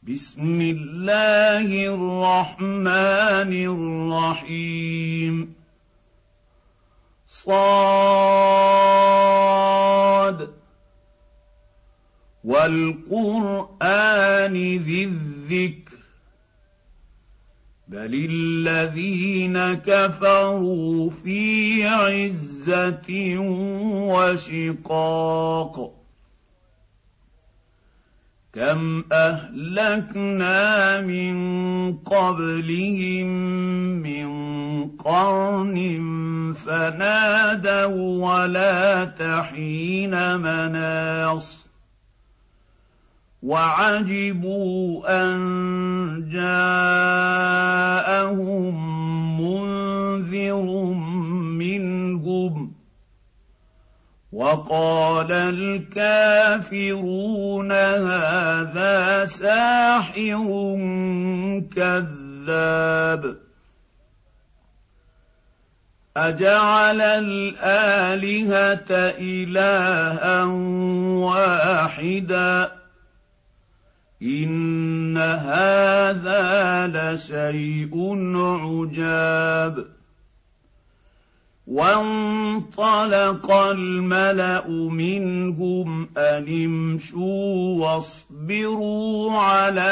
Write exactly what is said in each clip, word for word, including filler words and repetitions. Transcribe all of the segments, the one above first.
بسم الله الرحمن الرحيم صاد والقرآن ذي الذكر بل الذين كفروا في عزة وشقاق كم أهلكنا من قبلهم من قرن فنادوا ولا تحين مناص وعجبوا أن جاءهم منذر منهم وقال الكافرون هذا ساحر كذاب أجعل الآلهة إلها واحدا إن هذا لشيء عجاب وانطلق الملأ منهم أن امشوا واصبروا على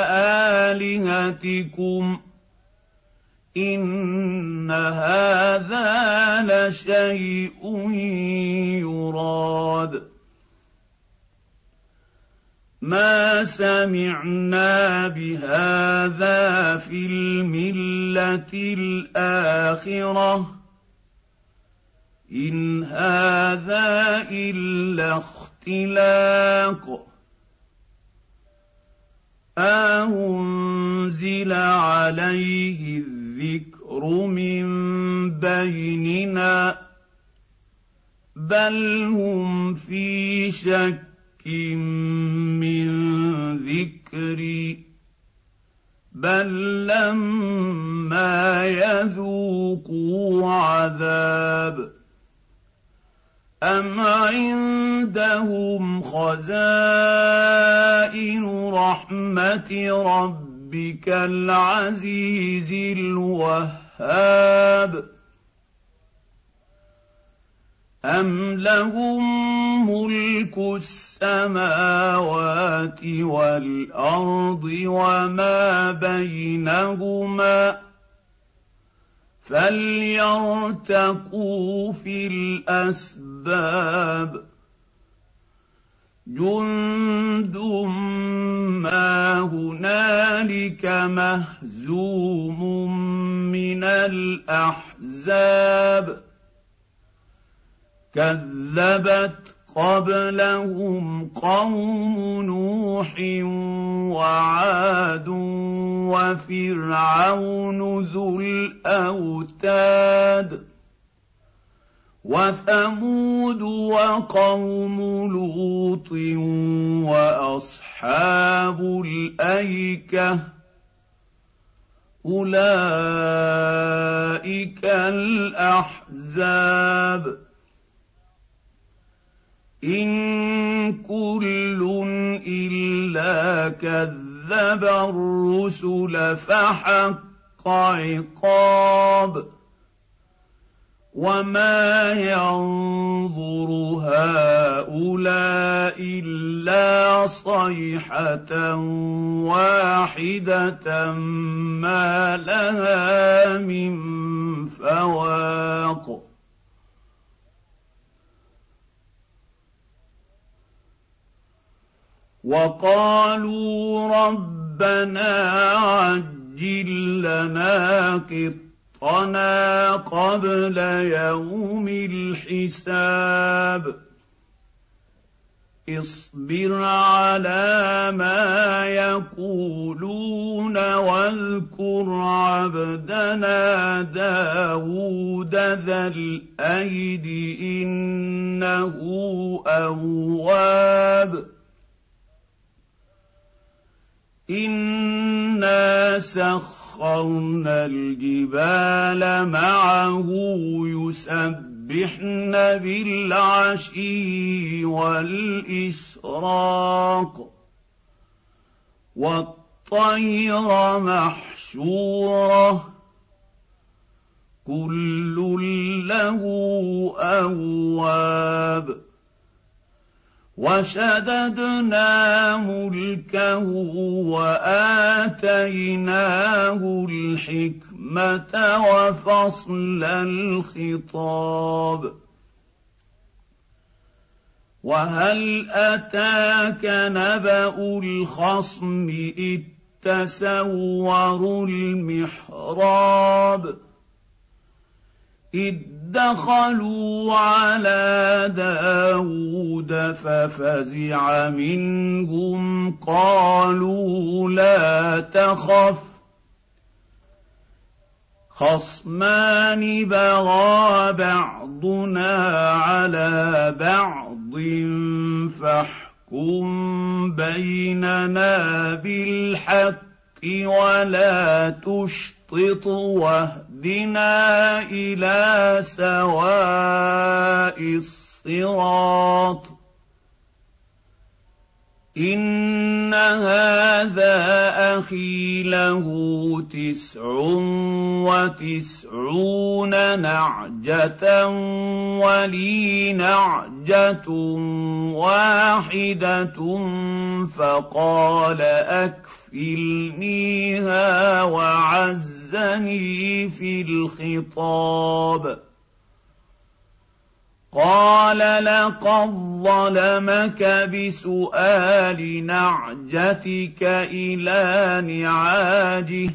آلهتكم إن هذا لشيء يراد ما سمعنا بهذا في الملة الآخرة إن هذا إلا اختلاق أنزل عليه الذكر من بيننا بل هم في شك من ذكري بل لما يذوقوا عذاب أم عندهم خزائن رحمة ربك العزيز الوهاب أم لهم ملك السماوات والأرض وما بينهما فليرتقوا في الأسباب جند ما هنالك مهزوم من الأحزاب كذبت قبلهم قوم نوح وعاد وفرعون ذو الأوتاد وثمود وقوم لوط وأصحاب الأيكة أولئك الأحزاب إن كل إلا كذب الرسل فحق عقاب وما ينظر هؤلاء إلا صيحة واحدة ما لها من فواق وقالوا ربنا عجل لنا قطنا قبل يوم الحساب اصبر على ما يقولون واذكر عبدنا داود ذا الأيد إنه أواب إنا سخرنا الجبال معه يسبحن بالعشي والإشراق والطير محشورة كل له أواب وشددنا ملكه وآتيناه الحكمة وفصل الخطاب وهل أتاك نبأ الخصم إذ تسوروا المحراب إذ دخلوا على داود ففزع منهم قالوا لا تخف خصمان بغى بعضنا على بعض فاحكم بيننا بالحق ولا تشطط واهدنا إلى سواء الصراط إن هذا أخي له تسع وتسعون نعجة ولي نعجة واحدة فقال أكفلنيها وعزني في الخطاب قال لقد ظلمك بسؤال نعجتك إلى نعاجه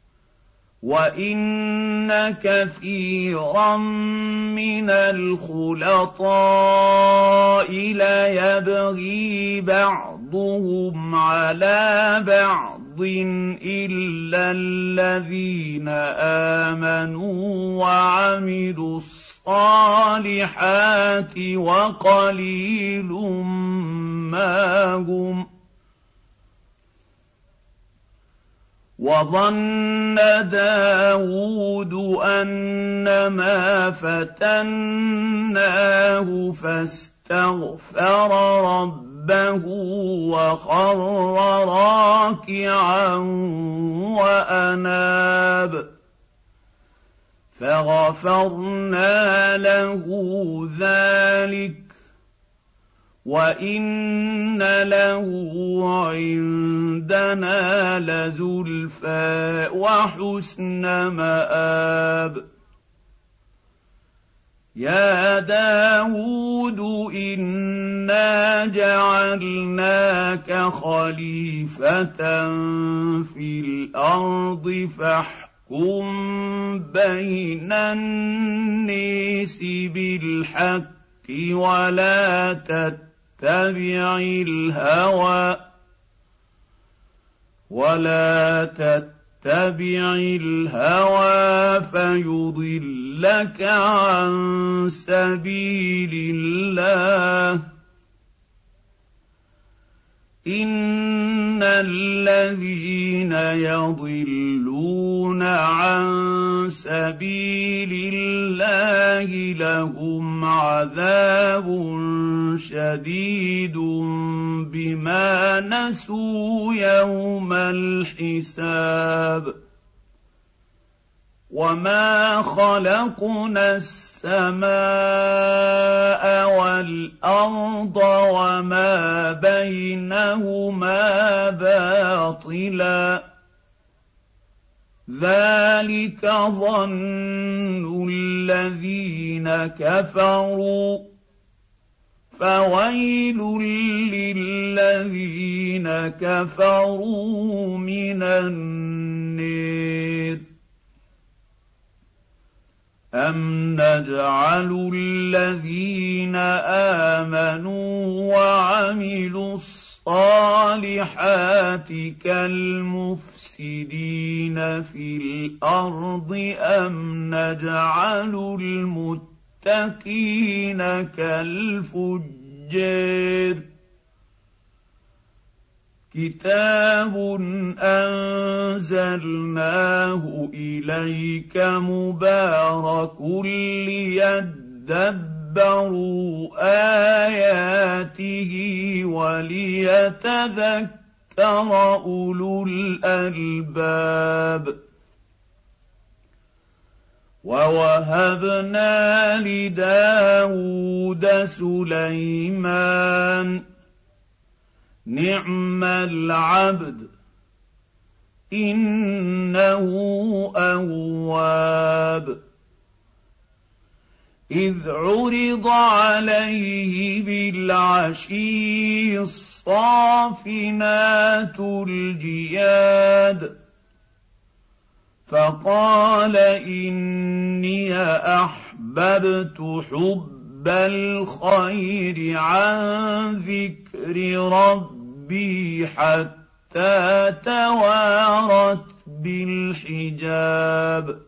وإن كثيرا من الخلطاء ليبغي بعضهم على بعض إلا الذين آمنوا وعملوا الصالحات وقليل ما هم وظن داود أنما فتناه فاستغفر ربه وخر راكعا وأناب فغفرنا له ذلك وإن له عندنا لزلفى وحسن مآب يا داود إنا جعلناك خليفة في الأرض فاحكم بين الناس بالحق ولا تتبع الهوى ولا تتبع الهوى فيضلك عن سبيل الله إن الذين يضلون عن سبيل الله لهم عذاب شديد بما نسوا يوم الحساب وما خلقنا السماء والأرض وما بينهما باطلا ذلك ظن الذين كفروا فويل للذين كفروا من النار أم نجعل الذين آمنوا وعملوا الصالحات كالمفسدين في الأرض أم نجعل المتقين كالفجار كتاب أنزلناه إليك مبارك ليدبروا آياته وليتذكر يذكر أولو الألباب. ووهبنا لداود سليمان نعم العبد إنه أواب. إذ عرض عليه بالعشي الصافنات الجياد فقال إني أحببت حب الخير عن ذكر ربي حتى توارت بالحجاب.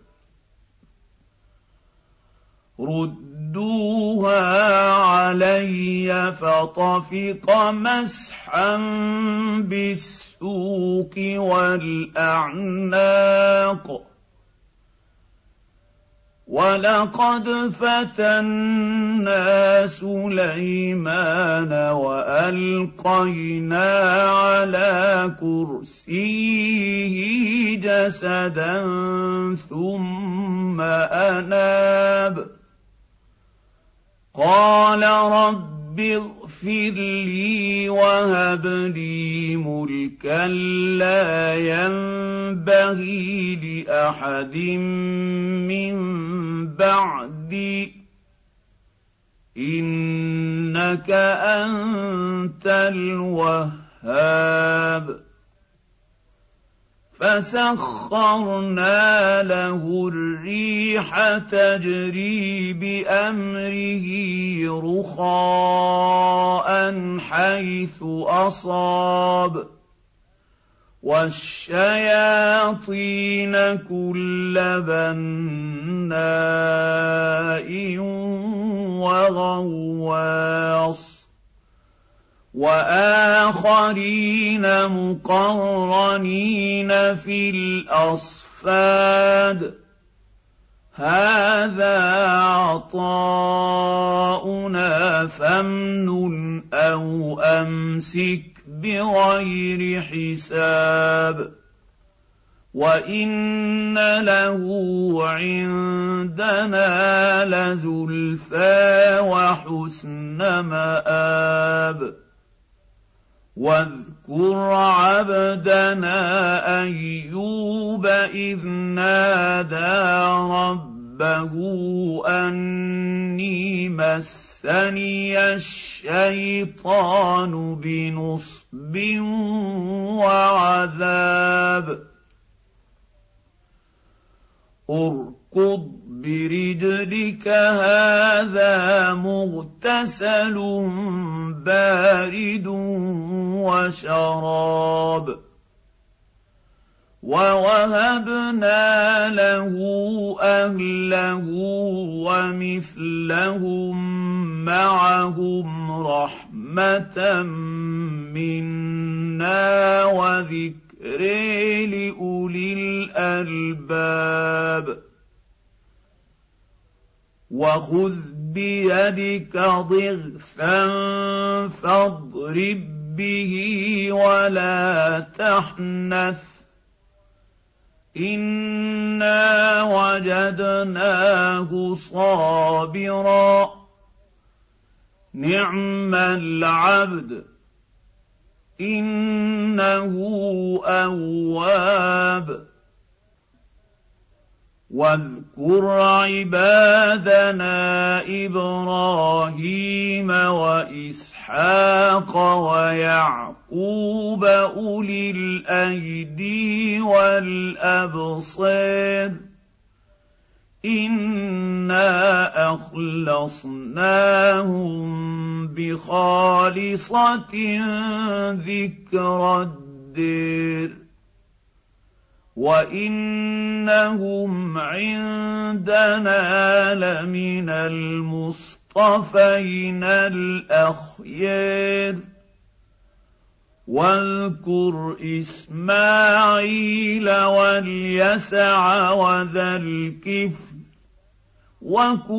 ردوها علي فطفق مسحا بالسوق والأعناق. ولقد فتنا سليمان وألقينا على كرسيه جسدا ثم أناب قال رب اغفر لي وهب لي ملكا لا ينبغي لأحد من بعدي إنك أنت الوهاب. فسخرنا له الريح تجري بأمره رخاء حيث أصاب والشياطين كل بناء وغواص وآخرين مقرنين في الأصفاد هذا عطاؤنا فامنن أو أمسك بغير حساب وإن له عندنا لزلفى وحسن مآب. واذكر عبدنا أيوب إذ نادى ربه أني مسني الشيطان بنصب وعذاب. اركض برجلك هذا مغتسل بارد وشراب. ووهبنا له أهله ومثلهم معهم رحمة منا وذكر لأولي الألباب. وخذ بيدك ضغثا فاضرب به ولا تحنث إنا وجدناه صابرا نعم العبد إنه أواب. واذكر عبادنا إبراهيم وإسحاق ويعقوب أولي الأيدي والأبصار إنا أخلصناهم بخالصة ذكر الدير وإنهم عندنا لمن المصطفين الأخيار. واذكر إسماعيل واليسع وذا الكفل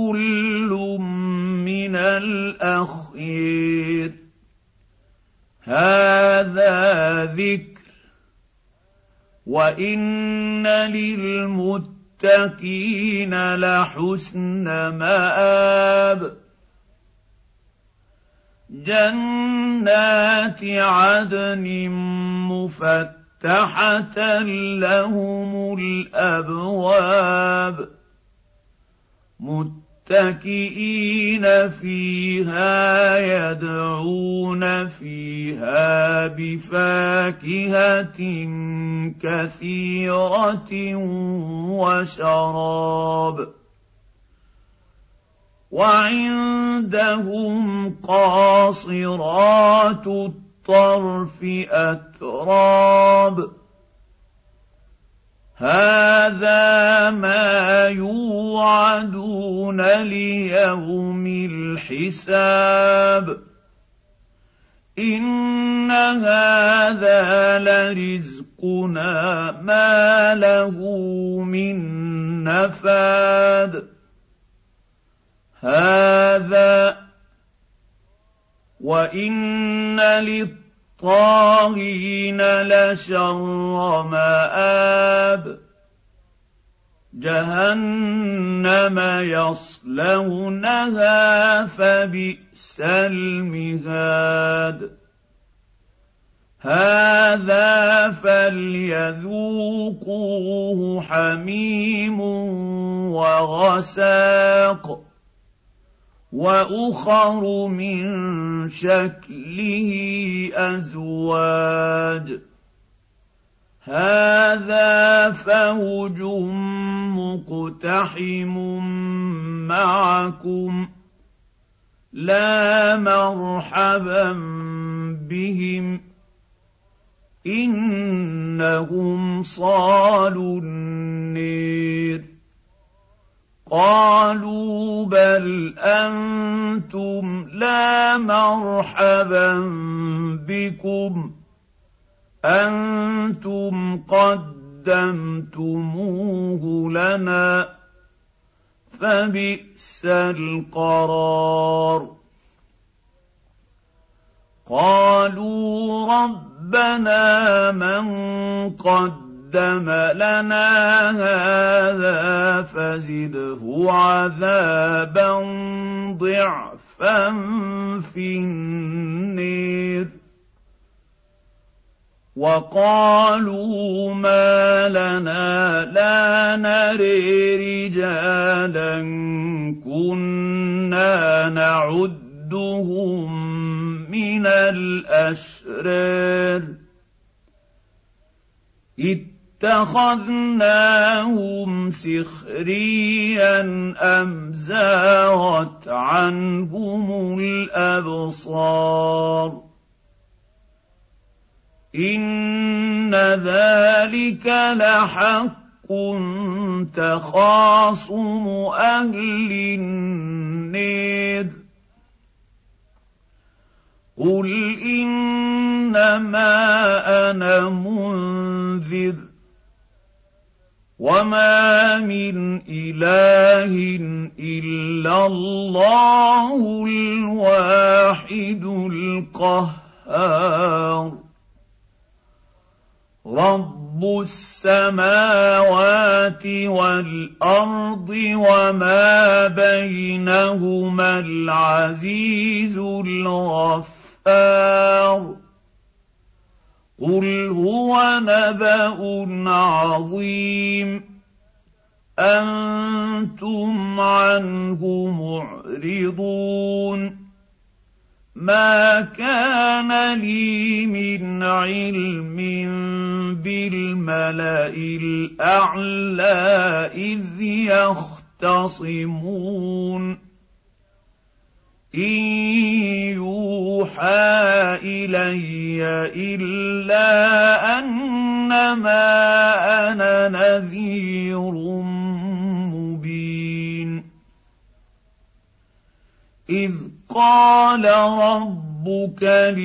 وكل من الأخيار. هذا ذكر وان للمتقين لحسن مآب جنات عدن مفتحة لهم الأبواب متكئين فيها يدعون فيها بفاكهة كثيرة وشراب وعندهم قاصرات الطرف أتراب هذا ما يوعدون ليوم الحساب إن هذا لرزقنا ما له من نفاد هذا وإن للطاغين لشر مآب جهنم يصلونها فبئس المهاد هذا فليذوقوه حميم وغساق وأخر من شكله أزواج هذا فوج مقتحم معكم لا مرحبا بهم إنهم صالوا النير قالوا بل أنتم لا مرحبا بكم أنتم قدمتموه لنا فبئس القرار قالوا ربنا من قدم لنا هذا فزده عذابا ضعفا في النير وقالوا ما لنا لا نري رجالا كنا نعدهم من الأشرار اتخذناهم سخريا أم زاغت عنهم الأبصار إن ذلك لحق تخاصم أهل النير قل إنما أنا منذر وما من إله إلا الله الواحد القهار رب السماوات والأرض وما بينهما العزيز الغفار قل هو نبأ عظيم أنتم عنه معرضون ما كان لي من علم بالملأ الأعلى إذ يختصمون إن يوحى إلي إلا أنما أنا نذير مبين إذ قال ربك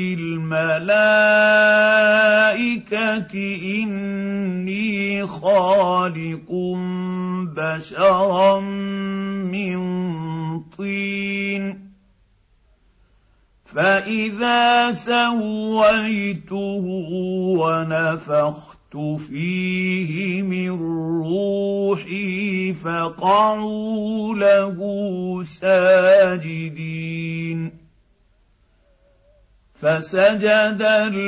للملائكة إني خالق بشرا من طين فإذا سويته ونفخت فيه من روحي فقعوا له ساجدين فسجد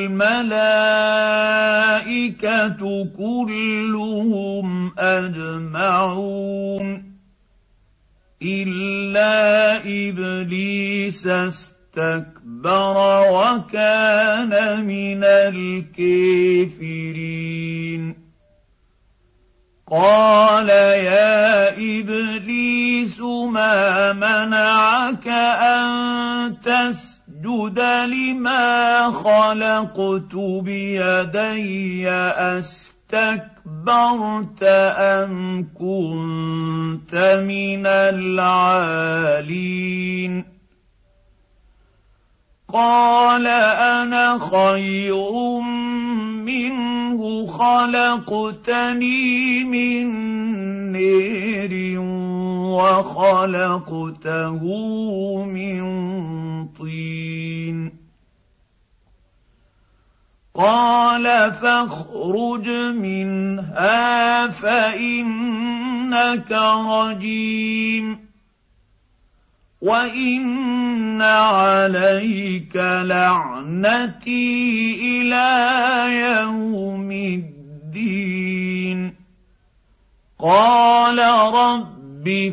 الملائكة كلهم أجمعون إلا إبليس استكبر وكان من الكافرين قال يا إبليس ما منعك أن تسجد لما خلقت بيدي أستكبرت أم كنت من العالين قال أنا خير منه خلقتني من نار وخلقته من طين قال فاخرج منها فإنك رجيم وإن عليك لعنتي إلى يوم الدين قال رب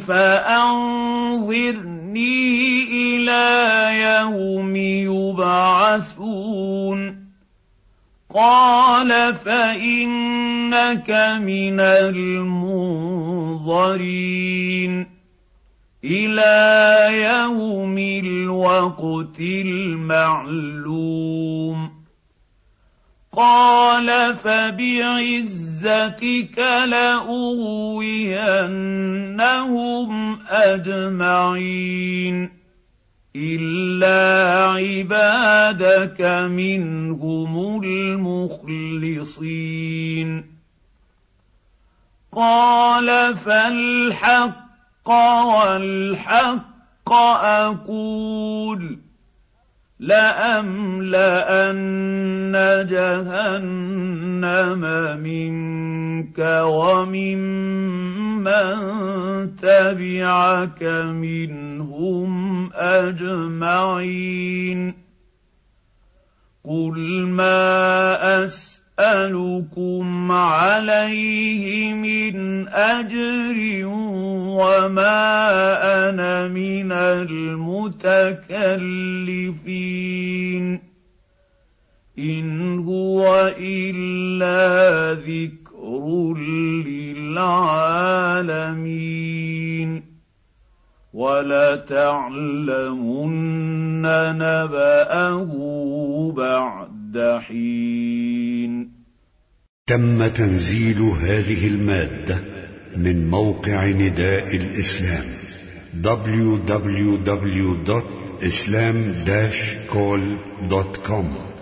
فأنظرني إلى يوم يبعثون قال فإنك من المنظرين إلى يوم الوقت المعلوم قال فبعزتك لأغوينهم أجمعين إلا عبادك منهم المخلصين قال فالحق والحق أقول لأملأن جهنم منك وممن تبعك منهم أجمعين قل ما أسأل أسألكم عليه من أجر وما أنا من المتكلفين إن هو إلا ذكر للعالمين ولتعلمن نبأه بعد حين. تم تنزيل هذه المادة من موقع نداء الإسلام دبليو دبليو دبليو دوت إسلام داش كول دوت كوم.